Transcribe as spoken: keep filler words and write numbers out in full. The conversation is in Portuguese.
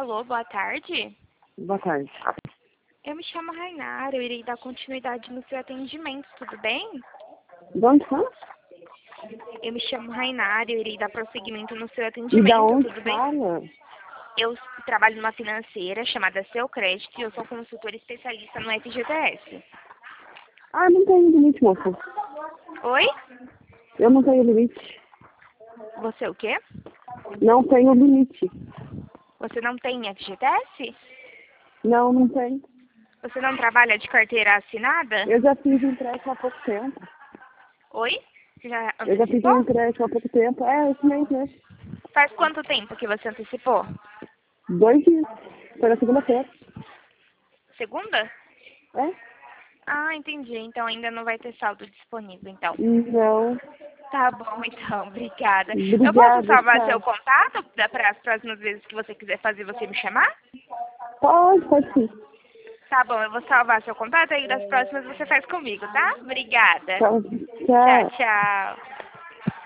Alô, boa tarde. Boa tarde. Eu me chamo Rainara, eu irei dar continuidade no seu atendimento, tudo bem? De onde fala? Eu me chamo Rainara, eu irei dar prosseguimento no seu E atendimento, da onde tudo bem? fala? Eu trabalho numa financeira chamada Seu Crédito e eu sou consultora especialista no F G T S. Ah, não tenho limite, moça. Oi? Eu não tenho limite. Você o quê? Não tenho limite. Você não tem F G T S? Não, não tenho. Você não trabalha de carteira assinada? Eu já fiz empréstimo há pouco tempo. Oi? Você já Eu já fiz antecipou? um empréstimo há pouco tempo. É, esse mês mesmo. Faz quanto tempo que você antecipou? Dois dias. Foi na segunda-feira. Segunda? É? Ah, entendi. Então ainda não vai ter saldo disponível, então. Não. Tá bom, então. Obrigada. Eu posso Obrigada, salvar seu tchau. contato para as próximas vezes que você quiser fazer, você me chamar? Pode, pode sim. Tá bom, eu vou salvar seu contato e das próximas você faz comigo, tá? Obrigada. Tchau. Tchau, Tchau. tchau.